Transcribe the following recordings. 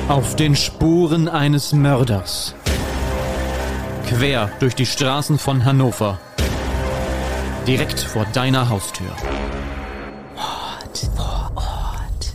Auf den Spuren eines Mörders. Quer durch die Straßen von Hannover. Direkt vor deiner Haustür. Mord vor Ort.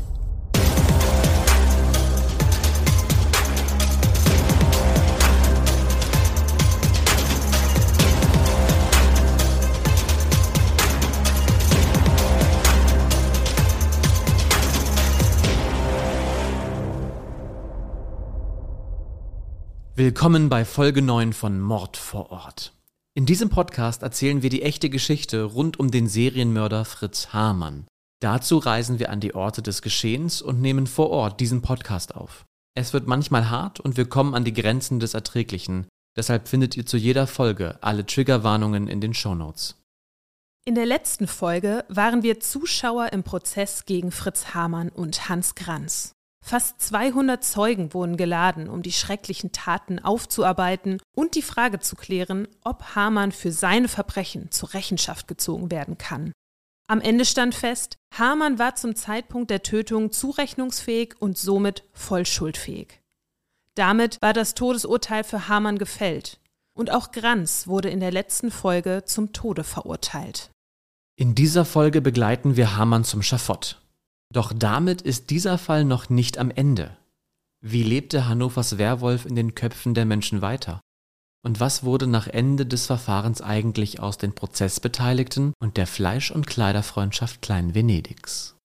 Willkommen bei Folge 9 von Mord vor Ort. In diesem Podcast erzählen wir die echte Geschichte rund um den Serienmörder Fritz Hamann. Dazu reisen wir an die Orte des Geschehens und nehmen vor Ort diesen Podcast auf. Es wird manchmal hart und wir kommen an die Grenzen des Erträglichen. Deshalb findet ihr zu jeder Folge alle Triggerwarnungen in den Shownotes. In der letzten Folge waren wir Zuschauer im Prozess gegen Fritz Hamann und Hans Granz. Fast 200 Zeugen wurden geladen, um die schrecklichen Taten aufzuarbeiten und die Frage zu klären, ob Hamann für seine Verbrechen zur Rechenschaft gezogen werden kann. Am Ende stand fest, Hamann war zum Zeitpunkt der Tötung zurechnungsfähig und somit voll schuldfähig. Damit war das Todesurteil für Hamann gefällt. Und auch Granz wurde in der letzten Folge zum Tode verurteilt. In dieser Folge begleiten wir Hamann zum Schafott. Doch damit ist dieser Fall noch nicht am Ende. Wie lebte Hannovers Werwolf in den Köpfen der Menschen weiter? Und was wurde nach Ende des Verfahrens eigentlich aus den Prozessbeteiligten und der Fleisch- und Kleiderfreundschaft Klein-Venedigs?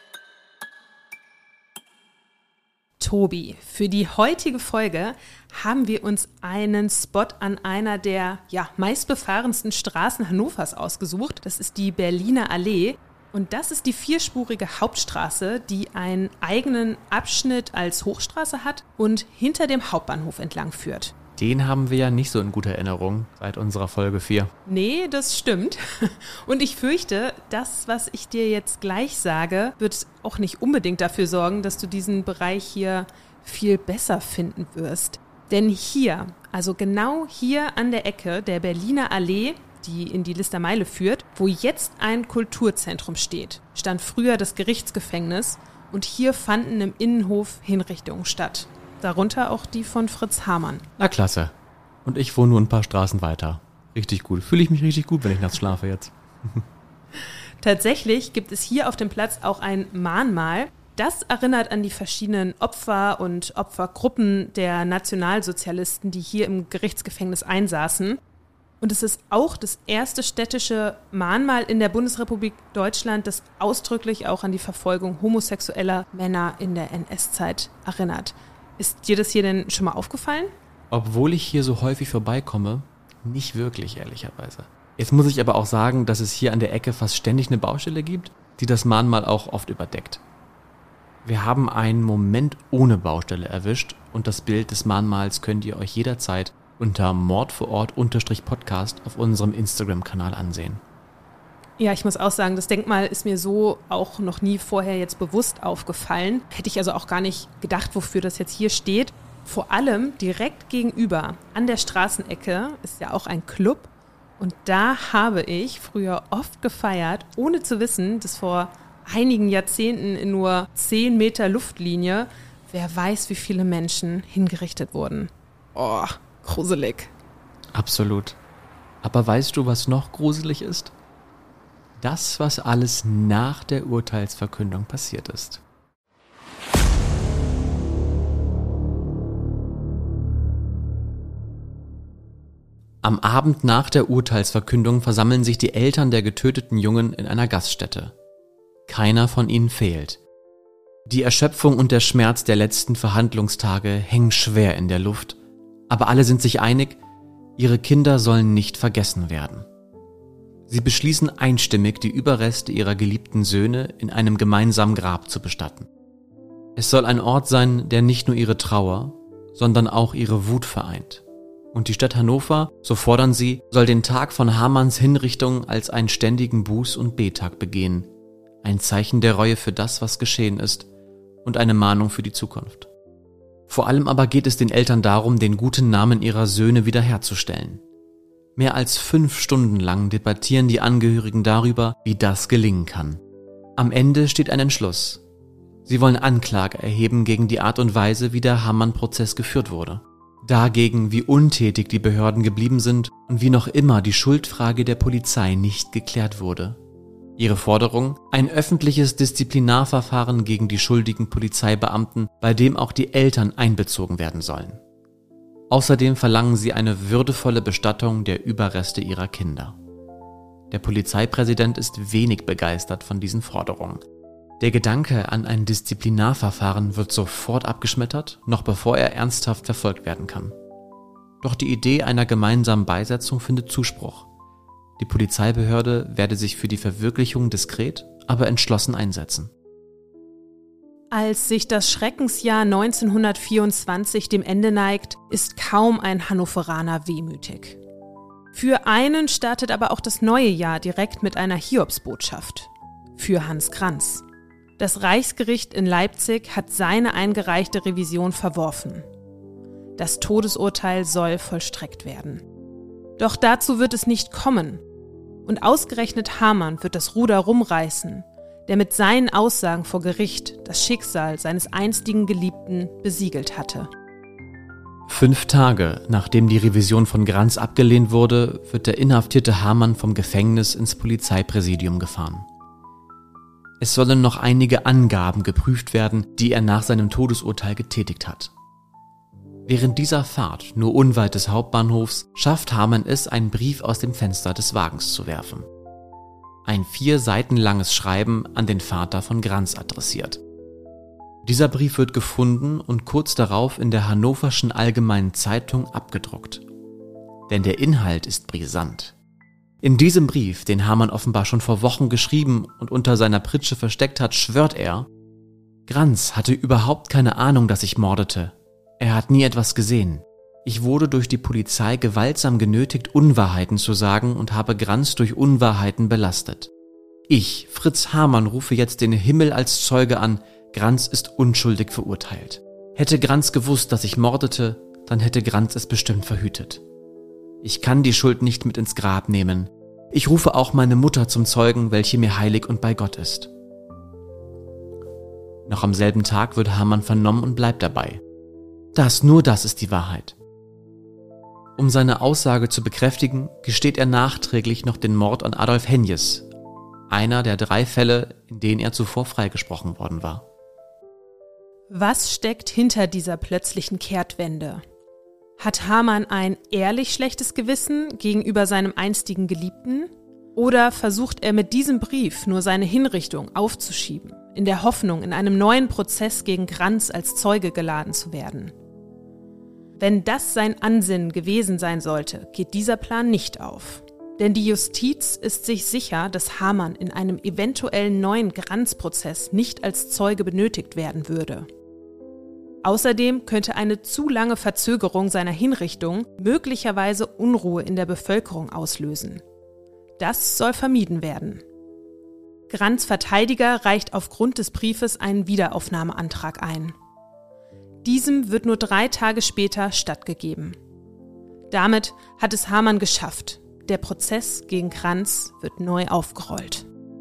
Tobi, für die heutige Folge haben wir uns einen Spot an einer der meistbefahrensten Straßen Hannovers ausgesucht. Das ist die Berliner Allee. Und das ist die vierspurige Hauptstraße, die einen eigenen Abschnitt als Hochstraße hat und hinter dem Hauptbahnhof entlang führt. Den haben wir ja nicht so in guter Erinnerung seit unserer Folge 4. Nee, das stimmt. Und ich fürchte, das, was ich dir jetzt gleich sage, wird auch nicht unbedingt dafür sorgen, dass du diesen Bereich hier viel besser finden wirst. Denn hier, also genau hier an der Ecke der Berliner Allee, die in die Listermeile führt, wo jetzt ein Kulturzentrum steht, stand früher das Gerichtsgefängnis und hier fanden im Innenhof Hinrichtungen statt. Darunter auch die von Fritz Hamann. Na klasse. Und ich wohne nur ein paar Straßen weiter. Richtig gut. Fühle ich mich richtig gut, wenn ich nachts schlafe jetzt. Tatsächlich gibt es hier auf dem Platz auch ein Mahnmal. Das erinnert an die verschiedenen Opfer und Opfergruppen der Nationalsozialisten, die hier im Gerichtsgefängnis einsaßen. Und es ist auch das erste städtische Mahnmal in der Bundesrepublik Deutschland, das ausdrücklich auch an die Verfolgung homosexueller Männer in der NS-Zeit erinnert. Ist dir das hier denn schon mal aufgefallen? Obwohl ich hier so häufig vorbeikomme, nicht wirklich, ehrlicherweise. Jetzt muss ich aber auch sagen, dass es hier an der Ecke fast ständig eine Baustelle gibt, die das Mahnmal auch oft überdeckt. Wir haben einen Moment ohne Baustelle erwischt und das Bild des Mahnmals könnt ihr euch jederzeit unter mordvorort_podcast auf unserem Instagram-Kanal ansehen. Ja, ich muss auch sagen, das Denkmal ist mir so auch noch nie vorher jetzt bewusst aufgefallen. Hätte ich also auch gar nicht gedacht, wofür das jetzt hier steht. Vor allem direkt gegenüber an der Straßenecke ist ja auch ein Club. Und da habe ich früher oft gefeiert, ohne zu wissen, dass vor einigen Jahrzehnten in nur 10 Meter Luftlinie, wer weiß, wie viele Menschen hingerichtet wurden. Oh, gruselig. Absolut. Aber weißt du, was noch gruselig ist? Das, was alles nach der Urteilsverkündung passiert ist. Am Abend nach der Urteilsverkündung versammeln sich die Eltern der getöteten Jungen in einer Gaststätte. Keiner von ihnen fehlt. Die Erschöpfung und der Schmerz der letzten Verhandlungstage hängen schwer in der Luft. Aber alle sind sich einig, ihre Kinder sollen nicht vergessen werden. Sie beschließen einstimmig, die Überreste ihrer geliebten Söhne in einem gemeinsamen Grab zu bestatten. Es soll ein Ort sein, der nicht nur ihre Trauer, sondern auch ihre Wut vereint. Und die Stadt Hannover, so fordern sie, soll den Tag von Hamanns Hinrichtung als einen ständigen Buß- und Bettag begehen. Ein Zeichen der Reue für das, was geschehen ist und eine Mahnung für die Zukunft. Vor allem aber geht es den Eltern darum, den guten Namen ihrer Söhne wiederherzustellen. Mehr als 5 Stunden lang debattieren die Angehörigen darüber, wie das gelingen kann. Am Ende steht ein Entschluss. Sie wollen Anklage erheben gegen die Art und Weise, wie der Hamann-Prozess geführt wurde. Dagegen, wie untätig die Behörden geblieben sind und wie noch immer die Schuldfrage der Polizei nicht geklärt wurde. Ihre Forderung: ein öffentliches Disziplinarverfahren gegen die schuldigen Polizeibeamten, bei dem auch die Eltern einbezogen werden sollen. Außerdem verlangen sie eine würdevolle Bestattung der Überreste ihrer Kinder. Der Polizeipräsident ist wenig begeistert von diesen Forderungen. Der Gedanke an ein Disziplinarverfahren wird sofort abgeschmettert, noch bevor er ernsthaft verfolgt werden kann. Doch die Idee einer gemeinsamen Beisetzung findet Zuspruch. Die Polizeibehörde werde sich für die Verwirklichung diskret, aber entschlossen einsetzen. Als sich das Schreckensjahr 1924 dem Ende neigt, ist kaum ein Hannoveraner wehmütig. Für einen startet aber auch das neue Jahr direkt mit einer Hiobsbotschaft. Für Hans Granz. Das Reichsgericht in Leipzig hat seine eingereichte Revision verworfen. Das Todesurteil soll vollstreckt werden. Doch dazu wird es nicht kommen. Und ausgerechnet Hamann wird das Ruder rumreißen, der mit seinen Aussagen vor Gericht das Schicksal seines einstigen Geliebten besiegelt hatte. 5 Tage, nachdem die Revision von Granz abgelehnt wurde, wird der inhaftierte Hamann vom Gefängnis ins Polizeipräsidium gefahren. Es sollen noch einige Angaben geprüft werden, die er nach seinem Todesurteil getätigt hat. Während dieser Fahrt, nur unweit des Hauptbahnhofs, schafft Hamann es, einen Brief aus dem Fenster des Wagens zu werfen. Ein 4 Seiten langes Schreiben an den Vater von Granz adressiert. Dieser Brief wird gefunden und kurz darauf in der Hannoverschen Allgemeinen Zeitung abgedruckt. Denn der Inhalt ist brisant. In diesem Brief, den Hamann offenbar schon vor Wochen geschrieben und unter seiner Pritsche versteckt hat, schwört er: Granz hatte überhaupt keine Ahnung, dass ich mordete. Er hat nie etwas gesehen. Ich wurde durch die Polizei gewaltsam genötigt, Unwahrheiten zu sagen und habe Granz durch Unwahrheiten belastet. Ich, Fritz Hamann, rufe jetzt den Himmel als Zeuge an: Granz ist unschuldig verurteilt. Hätte Granz gewusst, dass ich mordete, dann hätte Granz es bestimmt verhütet. Ich kann die Schuld nicht mit ins Grab nehmen. Ich rufe auch meine Mutter zum Zeugen, welche mir heilig und bei Gott ist. Noch am selben Tag wird Hamann vernommen und bleibt dabei. Nur das ist die Wahrheit. Um seine Aussage zu bekräftigen, gesteht er nachträglich noch den Mord an Adolf Henjes, einer der 3 Fälle, in denen er zuvor freigesprochen worden war. Was steckt hinter dieser plötzlichen Kehrtwende? Hat Hamann ein ehrlich schlechtes Gewissen gegenüber seinem einstigen Geliebten? Oder versucht er mit diesem Brief nur seine Hinrichtung aufzuschieben, in der Hoffnung, in einem neuen Prozess gegen Granz als Zeuge geladen zu werden? Wenn das sein Ansinnen gewesen sein sollte, geht dieser Plan nicht auf. Denn die Justiz ist sich sicher, dass Hamann in einem eventuellen neuen Granz-Prozess nicht als Zeuge benötigt werden würde. Außerdem könnte eine zu lange Verzögerung seiner Hinrichtung möglicherweise Unruhe in der Bevölkerung auslösen. Das soll vermieden werden. Granz' Verteidiger reicht aufgrund des Briefes einen Wiederaufnahmeantrag ein. Diesem wird nur 3 Tage später stattgegeben. Damit hat es Hamann geschafft. Der Prozess gegen Granz wird neu aufgerollt.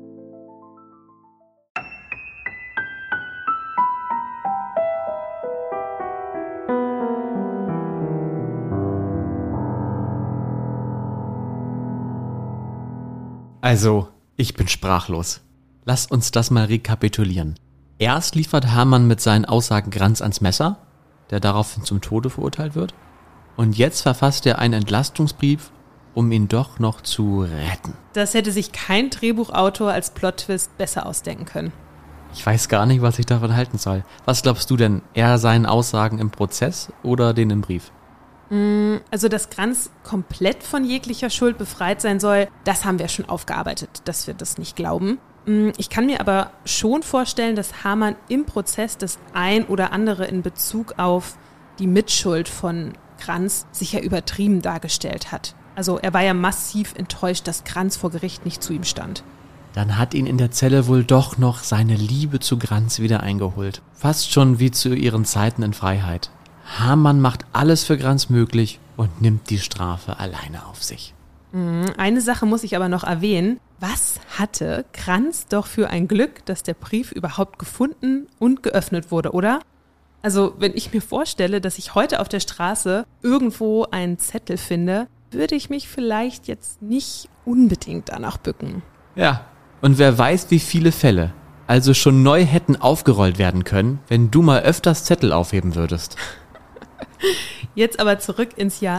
Also, ich bin sprachlos. Lass uns das mal rekapitulieren. Erst liefert Hamann mit seinen Aussagen Granz ans Messer, der daraufhin zum Tode verurteilt wird. Und jetzt verfasst er einen Entlastungsbrief, um ihn doch noch zu retten. Das hätte sich kein Drehbuchautor als Plot-Twist besser ausdenken können. Ich weiß gar nicht, was ich davon halten soll. Was glaubst du denn, eher seinen Aussagen im Prozess oder den im Brief? Also, dass Granz komplett von jeglicher Schuld befreit sein soll, das haben wir schon aufgearbeitet, dass wir das nicht glauben. Ich kann mir aber schon vorstellen, dass Hamann im Prozess das ein oder andere in Bezug auf die Mitschuld von Granz sicher übertrieben dargestellt hat. Also er war ja massiv enttäuscht, dass Granz vor Gericht nicht zu ihm stand. Dann hat ihn in der Zelle wohl doch noch seine Liebe zu Granz wieder eingeholt. Fast schon wie zu ihren Zeiten in Freiheit. Hamann macht alles für Granz möglich und nimmt die Strafe alleine auf sich. Eine Sache muss ich aber noch erwähnen. Was hatte Krantz doch für ein Glück, dass der Brief überhaupt gefunden und geöffnet wurde, oder? Also, wenn ich mir vorstelle, dass ich heute auf der Straße irgendwo einen Zettel finde, würde ich mich vielleicht jetzt nicht unbedingt danach bücken. Ja, und wer weiß, wie viele Fälle also schon neu hätten aufgerollt werden können, wenn du mal öfters Zettel aufheben würdest. Jetzt aber zurück ins Jahr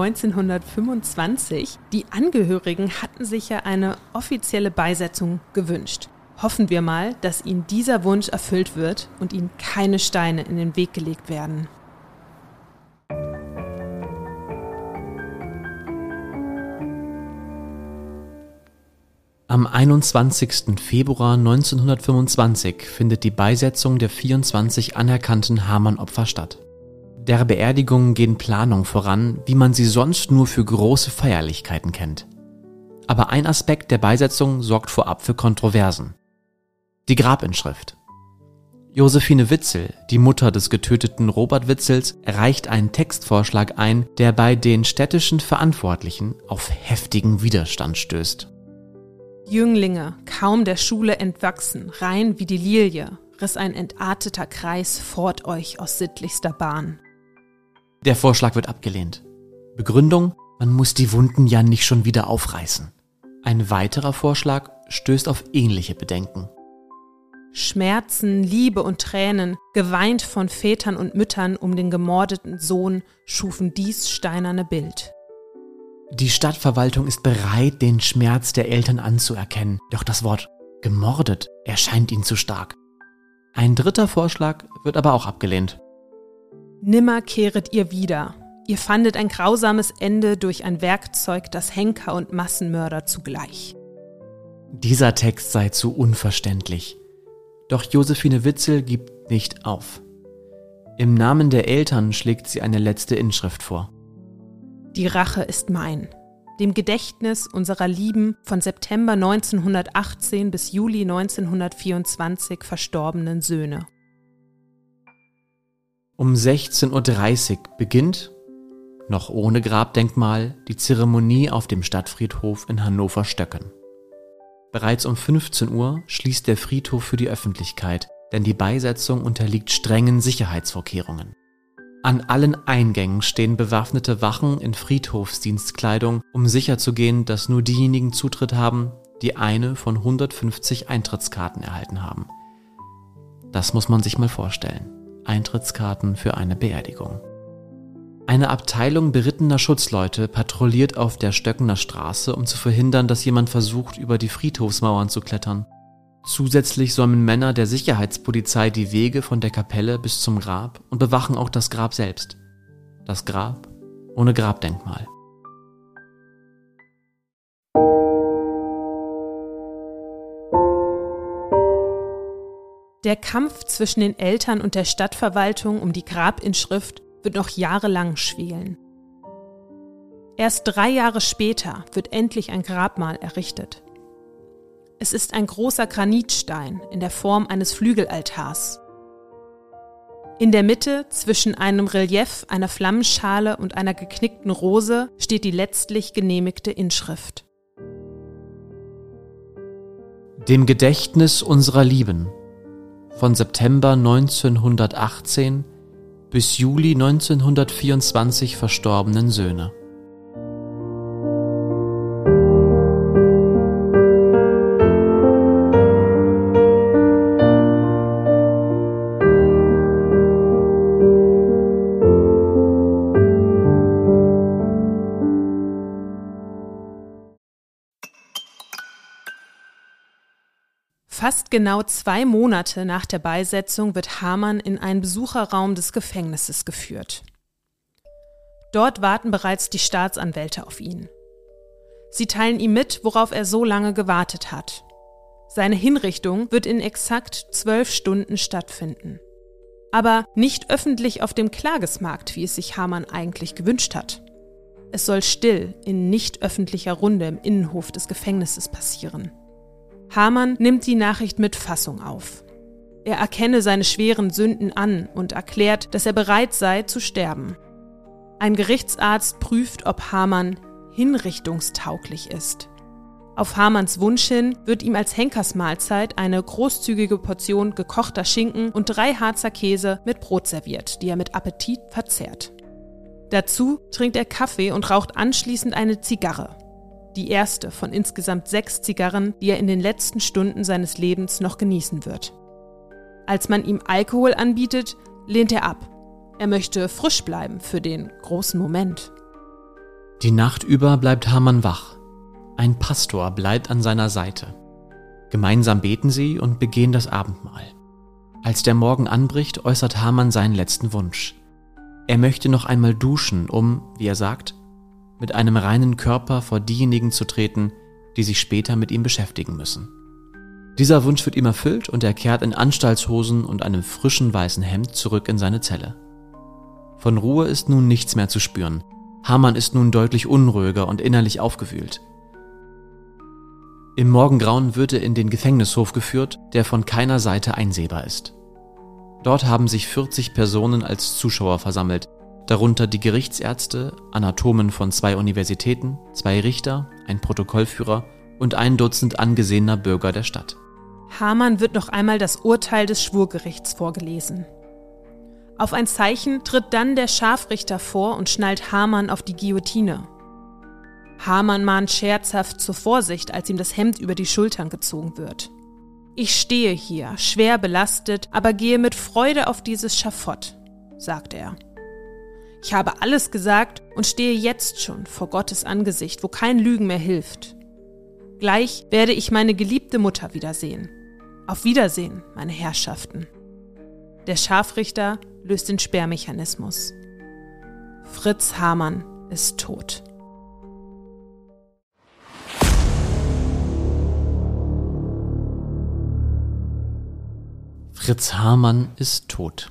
1925. Die Angehörigen hatten sich ja eine offizielle Beisetzung gewünscht. Hoffen wir mal, dass ihnen dieser Wunsch erfüllt wird und ihnen keine Steine in den Weg gelegt werden. Am 21. Februar 1925 findet die Beisetzung der 24 anerkannten Hamann-Opfer statt. Der Beerdigungen gehen Planungen voran, wie man sie sonst nur für große Feierlichkeiten kennt. Aber ein Aspekt der Beisetzung sorgt vorab für Kontroversen. Die Grabinschrift. Josephine Witzel, die Mutter des getöteten Robert Witzels, reicht einen Textvorschlag ein, der bei den städtischen Verantwortlichen auf heftigen Widerstand stößt. Jünglinge, kaum der Schule entwachsen, rein wie die Lilie, riss ein entarteter Kreis fort euch aus sittlichster Bahn. Der Vorschlag wird abgelehnt. Begründung: Man muss die Wunden ja nicht schon wieder aufreißen. Ein weiterer Vorschlag stößt auf ähnliche Bedenken. Schmerzen, Liebe und Tränen, geweint von Vätern und Müttern um den gemordeten Sohn, schufen dies steinerne Bild. Die Stadtverwaltung ist bereit, den Schmerz der Eltern anzuerkennen, doch das Wort gemordet erscheint ihnen zu stark. Ein dritter Vorschlag wird aber auch abgelehnt. Nimmer kehret ihr wieder. Ihr fandet ein grausames Ende durch ein Werkzeug, das Henker und Massenmörder zugleich. Dieser Text sei zu unverständlich. Doch Josephine Witzel gibt nicht auf. Im Namen der Eltern schlägt sie eine letzte Inschrift vor. Die Rache ist mein. Dem Gedächtnis unserer lieben, von September 1918 bis Juli 1924 verstorbenen Söhne. Um 16:30 Uhr beginnt, noch ohne Grabdenkmal, die Zeremonie auf dem Stadtfriedhof in Hannover-Stöcken. Bereits um 15 Uhr schließt der Friedhof für die Öffentlichkeit, denn die Beisetzung unterliegt strengen Sicherheitsvorkehrungen. An allen Eingängen stehen bewaffnete Wachen in Friedhofsdienstkleidung, um sicherzugehen, dass nur diejenigen Zutritt haben, die eine von 150 Eintrittskarten erhalten haben. Das muss man sich mal vorstellen. Eintrittskarten für eine Beerdigung. Eine Abteilung berittener Schutzleute patrouilliert auf der Stöckener Straße, um zu verhindern, dass jemand versucht, über die Friedhofsmauern zu klettern. Zusätzlich säumen Männer der Sicherheitspolizei die Wege von der Kapelle bis zum Grab und bewachen auch das Grab selbst. Das Grab ohne Grabdenkmal. Der Kampf zwischen den Eltern und der Stadtverwaltung um die Grabinschrift wird noch jahrelang schwelen. Erst 3 Jahre später wird endlich ein Grabmal errichtet. Es ist ein großer Granitstein in der Form eines Flügelaltars. In der Mitte, zwischen einem Relief, einer Flammenschale und einer geknickten Rose, steht die letztlich genehmigte Inschrift. Dem Gedächtnis unserer Lieben, von September 1918 bis Juli 1924 verstorbenen Söhne. Fast genau 2 Monate nach der Beisetzung wird Hamann in einen Besucherraum des Gefängnisses geführt. Dort warten bereits die Staatsanwälte auf ihn. Sie teilen ihm mit, worauf er so lange gewartet hat. Seine Hinrichtung wird in exakt 12 Stunden stattfinden. Aber nicht öffentlich auf dem Klagesmarkt, wie es sich Hamann eigentlich gewünscht hat. Es soll still in nicht öffentlicher Runde im Innenhof des Gefängnisses passieren. Hamann nimmt die Nachricht mit Fassung auf. Er erkenne seine schweren Sünden an und erklärt, dass er bereit sei zu sterben. Ein Gerichtsarzt prüft, ob Hamann hinrichtungstauglich ist. Auf Hamanns Wunsch hin wird ihm als Henkersmahlzeit eine großzügige Portion gekochter Schinken und 3 Harzer Käse mit Brot serviert, die er mit Appetit verzehrt. Dazu trinkt er Kaffee und raucht anschließend eine Zigarre. Die erste von insgesamt 6 Zigarren, die er in den letzten Stunden seines Lebens noch genießen wird. Als man ihm Alkohol anbietet, lehnt er ab. Er möchte frisch bleiben für den großen Moment. Die Nacht über bleibt Haman wach. Ein Pastor bleibt an seiner Seite. Gemeinsam beten sie und begehen das Abendmahl. Als der Morgen anbricht, äußert Haman seinen letzten Wunsch. Er möchte noch einmal duschen, um, wie er sagt, mit einem reinen Körper vor diejenigen zu treten, die sich später mit ihm beschäftigen müssen. Dieser Wunsch wird ihm erfüllt und er kehrt in Anstaltshosen und einem frischen weißen Hemd zurück in seine Zelle. Von Ruhe ist nun nichts mehr zu spüren. Haman ist nun deutlich unruhiger und innerlich aufgewühlt. Im Morgengrauen wird er in den Gefängnishof geführt, der von keiner Seite einsehbar ist. Dort haben sich 40 Personen als Zuschauer versammelt, darunter die Gerichtsärzte, Anatomen von 2 Universitäten, 2 Richter, ein Protokollführer und ein Dutzend angesehener Bürger der Stadt. Haman wird noch einmal das Urteil des Schwurgerichts vorgelesen. Auf ein Zeichen tritt dann der Scharfrichter vor und schnallt Haman auf die Guillotine. Haman mahnt scherzhaft zur Vorsicht, als ihm das Hemd über die Schultern gezogen wird. »Ich stehe hier, schwer belastet, aber gehe mit Freude auf dieses Schafott«, sagt er. »Ich habe alles gesagt und stehe jetzt schon vor Gottes Angesicht, wo kein Lügen mehr hilft. Gleich werde ich meine geliebte Mutter wiedersehen. Auf Wiedersehen, meine Herrschaften.« Der Scharfrichter löst den Sperrmechanismus. Fritz Hamann ist tot. Fritz Hamann ist tot.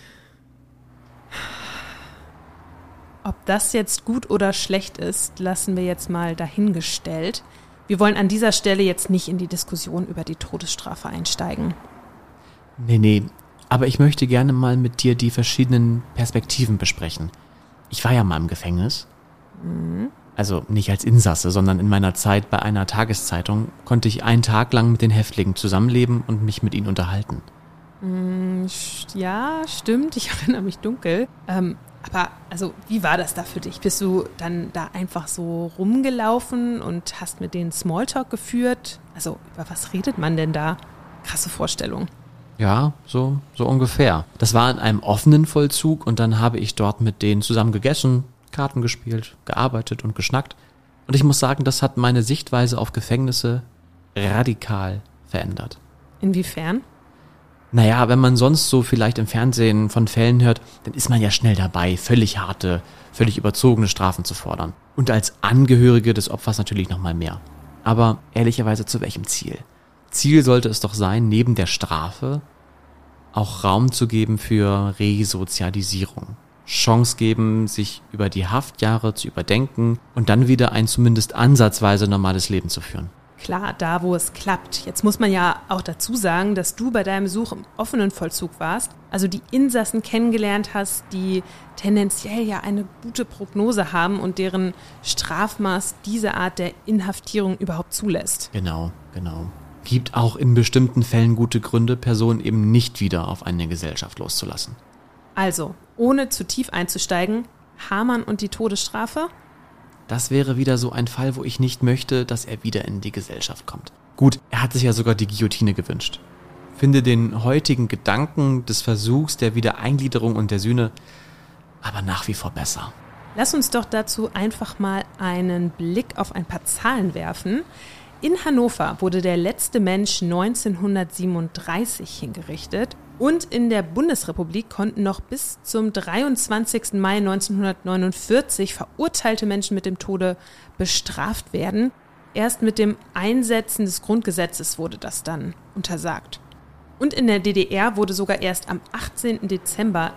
Ob das jetzt gut oder schlecht ist, lassen wir jetzt mal dahingestellt. Wir wollen an dieser Stelle jetzt nicht in die Diskussion über die Todesstrafe einsteigen. Nee, aber ich möchte gerne mal mit dir die verschiedenen Perspektiven besprechen. Ich war ja mal im Gefängnis. Also nicht als Insasse, sondern in meiner Zeit bei einer Tageszeitung konnte ich einen Tag lang mit den Häftlingen zusammenleben und mich mit ihnen unterhalten. Ja, stimmt, ich erinnere mich dunkel. Aber also, wie war das da für dich? Bist du dann da einfach so rumgelaufen und hast mit denen Smalltalk geführt? Also, über was redet man denn da? Krasse Vorstellung. Ja, so ungefähr. Das war in einem offenen Vollzug und dann habe ich dort mit denen zusammen gegessen, Karten gespielt, gearbeitet und geschnackt. Und ich muss sagen, das hat meine Sichtweise auf Gefängnisse radikal verändert. Inwiefern? Naja, wenn man sonst so vielleicht im Fernsehen von Fällen hört, dann ist man ja schnell dabei, völlig harte, völlig überzogene Strafen zu fordern. Und als Angehörige des Opfers natürlich nochmal mehr. Aber ehrlicherweise zu welchem Ziel? Ziel sollte es doch sein, neben der Strafe auch Raum zu geben für Resozialisierung. Chance geben, sich über die Haftjahre zu überdenken und dann wieder ein zumindest ansatzweise normales Leben zu führen. Klar, da wo es klappt. Jetzt muss man ja auch dazu sagen, dass du bei deinem Besuch im offenen Vollzug warst, also die Insassen kennengelernt hast, die tendenziell ja eine gute Prognose haben und deren Strafmaß diese Art der Inhaftierung überhaupt zulässt. Genau. Gibt auch in bestimmten Fällen gute Gründe, Personen eben nicht wieder auf eine Gesellschaft loszulassen. Also, ohne zu tief einzusteigen, Hamann und die Todesstrafe? Das wäre wieder so ein Fall, wo ich nicht möchte, dass er wieder in die Gesellschaft kommt. Gut, er hat sich ja sogar die Guillotine gewünscht. Finde den heutigen Gedanken des Versuchs der Wiedereingliederung und der Sühne aber nach wie vor besser. Lass uns doch dazu einfach mal einen Blick auf ein paar Zahlen werfen. In Hannover wurde der letzte Mensch 1937 hingerichtet und in der Bundesrepublik konnten noch bis zum 23. Mai 1949 verurteilte Menschen mit dem Tode bestraft werden. Erst mit dem Einsetzen des Grundgesetzes wurde das dann untersagt. Und in der DDR wurde sogar erst am 18. Dezember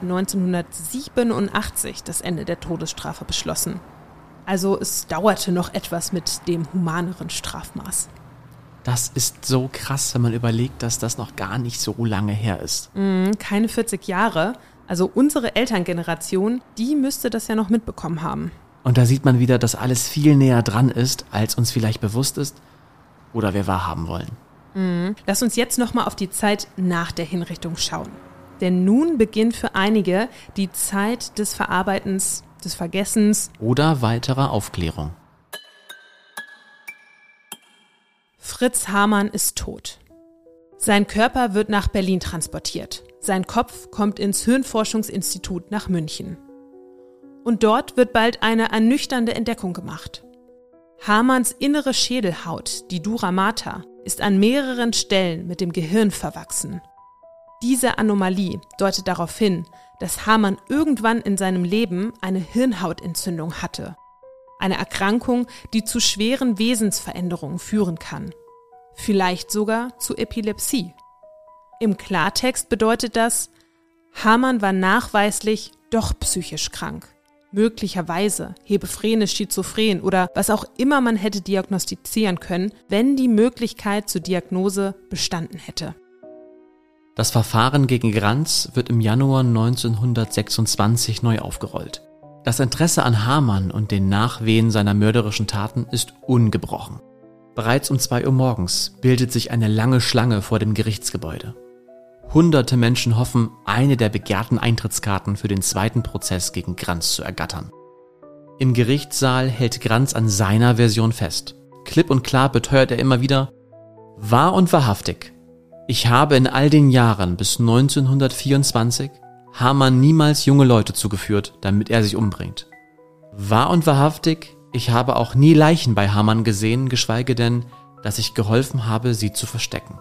1987 das Ende der Todesstrafe beschlossen. Also es dauerte noch etwas mit dem humaneren Strafmaß. Das ist so krass, wenn man überlegt, dass das noch gar nicht so lange her ist. Keine 40 Jahre. Also unsere Elterngeneration, die müsste das ja noch mitbekommen haben. Und da sieht man wieder, dass alles viel näher dran ist, als uns vielleicht bewusst ist oder wir wahrhaben wollen. Lass uns jetzt nochmal auf die Zeit nach der Hinrichtung schauen. Denn nun beginnt für einige die Zeit des Verarbeitens, des Vergessens oder weiterer Aufklärung. Fritz Hamann ist tot. Sein Körper wird nach Berlin transportiert. Sein Kopf kommt ins Hirnforschungsinstitut nach München. Und dort wird bald eine ernüchternde Entdeckung gemacht. Hamanns innere Schädelhaut, die Dura mater, ist an mehreren Stellen mit dem Gehirn verwachsen. Diese Anomalie deutet darauf hin, dass Hamann irgendwann in seinem Leben eine Hirnhautentzündung hatte. Eine Erkrankung, die zu schweren Wesensveränderungen führen kann. Vielleicht sogar zu Epilepsie. Im Klartext bedeutet das, Hamann war nachweislich doch psychisch krank. Möglicherweise hebephrene Schizophren oder was auch immer man hätte diagnostizieren können, wenn die Möglichkeit zur Diagnose bestanden hätte. Das Verfahren gegen Granz wird im Januar 1926 neu aufgerollt. Das Interesse an Hamann und den Nachwehen seiner mörderischen Taten ist ungebrochen. Bereits um 2 Uhr morgens bildet sich eine lange Schlange vor dem Gerichtsgebäude. Hunderte Menschen hoffen, eine der begehrten Eintrittskarten für den zweiten Prozess gegen Granz zu ergattern. Im Gerichtssaal hält Granz an seiner Version fest. Klipp und klar beteuert er immer wieder: Wahr und wahrhaftig. Ich habe in all den Jahren bis 1924 Hamann niemals junge Leute zugeführt, damit er sich umbringt. Wahr und wahrhaftig, ich habe auch nie Leichen bei Hamann gesehen, geschweige denn, dass ich geholfen habe, sie zu verstecken.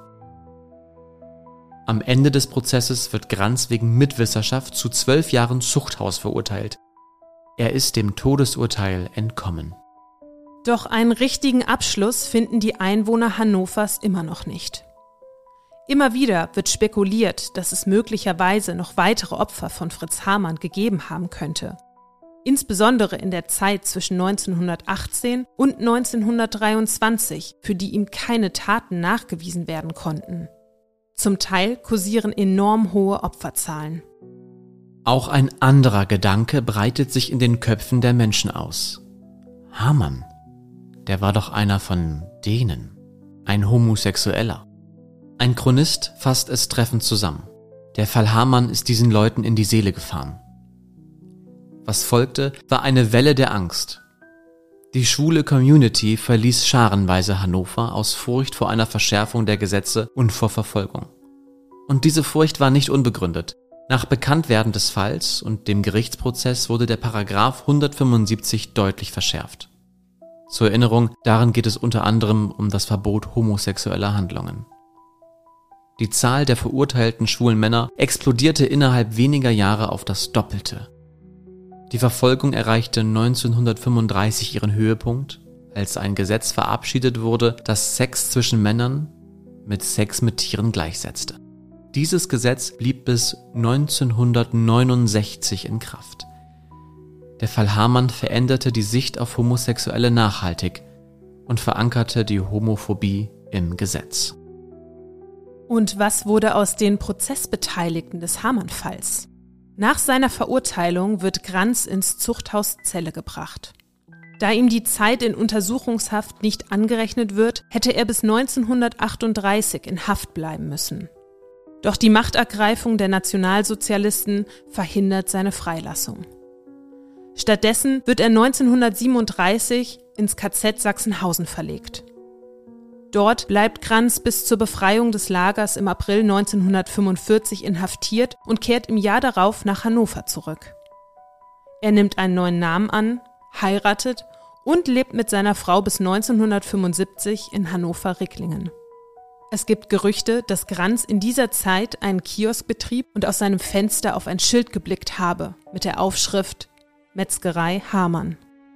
Am Ende des Prozesses wird Granz wegen Mitwisserschaft zu 12 Jahren Zuchthaus verurteilt. Er ist dem Todesurteil entkommen. Doch einen richtigen Abschluss finden die Einwohner Hannovers immer noch nicht. Immer wieder wird spekuliert, dass es möglicherweise noch weitere Opfer von Fritz Hamann gegeben haben könnte. Insbesondere in der Zeit zwischen 1918 und 1923, für die ihm keine Taten nachgewiesen werden konnten. Zum Teil kursieren enorm hohe Opferzahlen. Auch ein anderer Gedanke breitet sich in den Köpfen der Menschen aus. Hamann, der war doch einer von denen, ein Homosexueller. Ein Chronist fasst es treffend zusammen. Der Fall Hamann ist diesen Leuten in die Seele gefahren. Was folgte, war eine Welle der Angst. Die schwule Community verließ scharenweise Hannover aus Furcht vor einer Verschärfung der Gesetze und vor Verfolgung. Und diese Furcht war nicht unbegründet. Nach Bekanntwerden des Falls und dem Gerichtsprozess wurde der Paragraph 175 deutlich verschärft. Zur Erinnerung, darin geht es unter anderem um das Verbot homosexueller Handlungen. Die Zahl der verurteilten schwulen Männer explodierte innerhalb weniger Jahre auf das Doppelte. Die Verfolgung erreichte 1935 ihren Höhepunkt, als ein Gesetz verabschiedet wurde, das Sex zwischen Männern mit Sex mit Tieren gleichsetzte. Dieses Gesetz blieb bis 1969 in Kraft. Der Fall Hamann veränderte die Sicht auf Homosexuelle nachhaltig und verankerte die Homophobie im Gesetz. Und was wurde aus den Prozessbeteiligten des Hamann-Falls? Nach seiner Verurteilung wird Granz ins Zuchthaus Celle gebracht. Da ihm die Zeit in Untersuchungshaft nicht angerechnet wird, hätte er bis 1938 in Haft bleiben müssen. Doch die Machtergreifung der Nationalsozialisten verhindert seine Freilassung. Stattdessen wird er 1937 ins KZ Sachsenhausen verlegt. Dort bleibt Granz bis zur Befreiung des Lagers im April 1945 inhaftiert und kehrt im Jahr darauf nach Hannover zurück. Er nimmt einen neuen Namen an, heiratet und lebt mit seiner Frau bis 1975 in Hannover-Ricklingen. Es gibt Gerüchte, dass Granz in dieser Zeit einen Kiosk betrieb und aus seinem Fenster auf ein Schild geblickt habe mit der Aufschrift Metzgerei Hamann.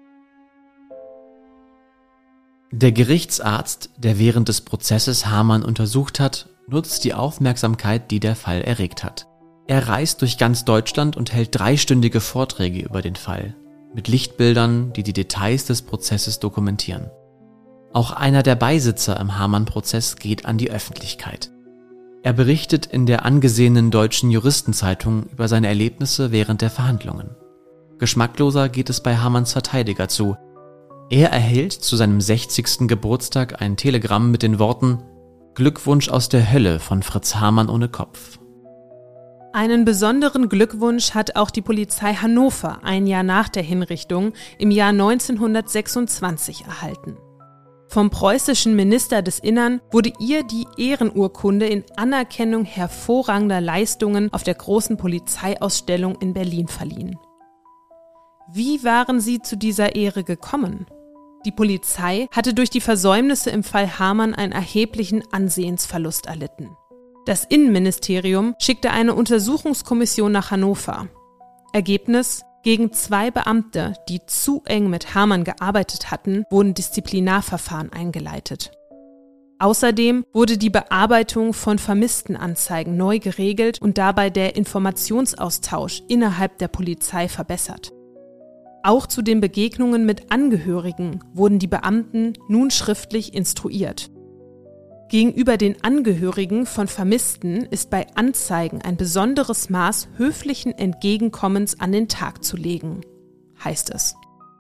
Der Gerichtsarzt, der während des Prozesses Hamann untersucht hat, nutzt die Aufmerksamkeit, die der Fall erregt hat. Er reist durch ganz Deutschland und hält 3-stündige Vorträge über den Fall, mit Lichtbildern, die die Details des Prozesses dokumentieren. Auch einer der Beisitzer im Hamann-Prozess geht an die Öffentlichkeit. Er berichtet in der angesehenen Deutschen Juristenzeitung über seine Erlebnisse während der Verhandlungen. Geschmackloser geht es bei Hamanns Verteidiger zu. Er erhält zu seinem 60. Geburtstag ein Telegramm mit den Worten »Glückwunsch aus der Hölle von Fritz Hamann ohne Kopf«. Einen besonderen Glückwunsch hat auch die Polizei Hannover ein Jahr nach der Hinrichtung im Jahr 1926 erhalten. Vom preußischen Minister des Innern wurde ihr die Ehrenurkunde in Anerkennung hervorragender Leistungen auf der großen Polizeiausstellung in Berlin verliehen. Wie waren sie zu dieser Ehre gekommen? Die Polizei hatte durch die Versäumnisse im Fall Hamann einen erheblichen Ansehensverlust erlitten. Das Innenministerium schickte eine Untersuchungskommission nach Hannover. Ergebnis: Gegen 2 Beamte, die zu eng mit Hamann gearbeitet hatten, wurden Disziplinarverfahren eingeleitet. Außerdem wurde die Bearbeitung von Vermisstenanzeigen neu geregelt und dabei der Informationsaustausch innerhalb der Polizei verbessert. Auch zu den Begegnungen mit Angehörigen wurden die Beamten nun schriftlich instruiert. Gegenüber den Angehörigen von Vermissten ist bei Anzeigen ein besonderes Maß höflichen Entgegenkommens an den Tag zu legen, heißt es.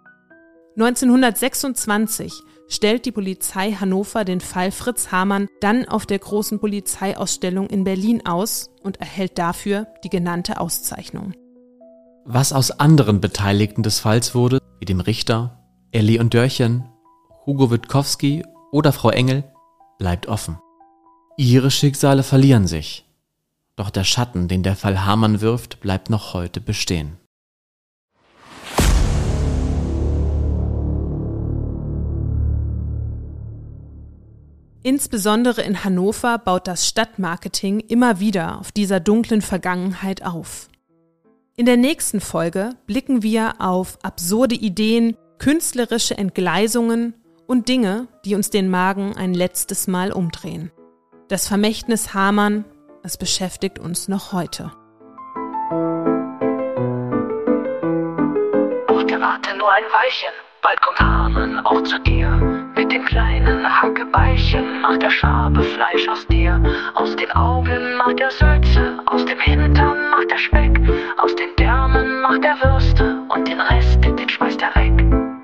1926 stellt die Polizei Hannover den Fall Fritz Hamann dann auf der großen Polizeiausstellung in Berlin aus und erhält dafür die genannte Auszeichnung. Was aus anderen Beteiligten des Falls wurde, wie dem Richter, Elli und Dörchen, Hugo Witkowski oder Frau Engel, bleibt offen. Ihre Schicksale verlieren sich. Doch der Schatten, den der Fall Hamann wirft, bleibt noch heute bestehen. Insbesondere in Hannover baut das Stadtmarketing immer wieder auf dieser dunklen Vergangenheit auf. In der nächsten Folge blicken wir auf absurde Ideen, künstlerische Entgleisungen und Dinge, die uns den Magen ein letztes Mal umdrehen. Das Vermächtnis Hamann, es beschäftigt uns noch heute. Bitte warte nur ein Weilchen, bald kommt Hamann auch zu dir. Mit dem kleinen Hackebeilchen macht er Schabefleisch aus dir. Aus den Augen macht er Sülze, aus dem Hintern macht er Speck. Aus den Därmen macht er Würste und den Rest, den schmeißt er weg.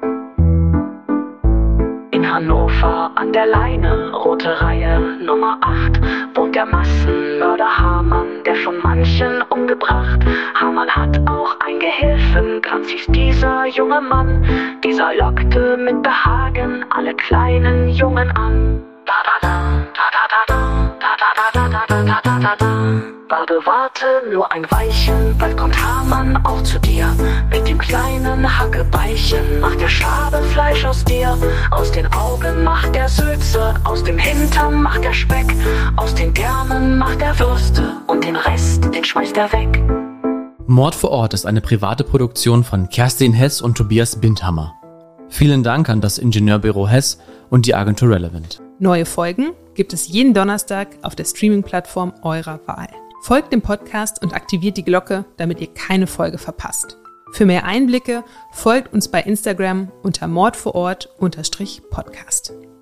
In Hannover an der Leine, rote Reihe Nummer 8, wohnt der Massenmörder Hamann, der schon manchen umgebracht. Hamann hat auch ein Gehilfen, Granz hieß dieser junge Mann. Dieser lockte mit Behagen alle kleinen Jungen an. Da da da, da da da da, da da da da da da da. Warte nur ein Weilchen, bald kommt Hamann auch zu dir. Mit dem kleinen Hackebeilchen macht er Schabefleisch aus dir. Aus den Augen macht er Sülze, aus dem Hintern macht er Speck. Aus den Därmen macht er Würste und den Rest, den schmeißt er weg. Mord vor Ort ist eine private Produktion von Kerstin Hess und Tobias Bindhammer. Vielen Dank an das Ingenieurbüro Hess und die Agentur Relevant. Neue Folgen gibt es jeden Donnerstag auf der Streaming-Plattform eurer Wahl. Folgt dem Podcast und aktiviert die Glocke, damit ihr keine Folge verpasst. Für mehr Einblicke folgt uns bei Instagram unter mordvorort_podcast.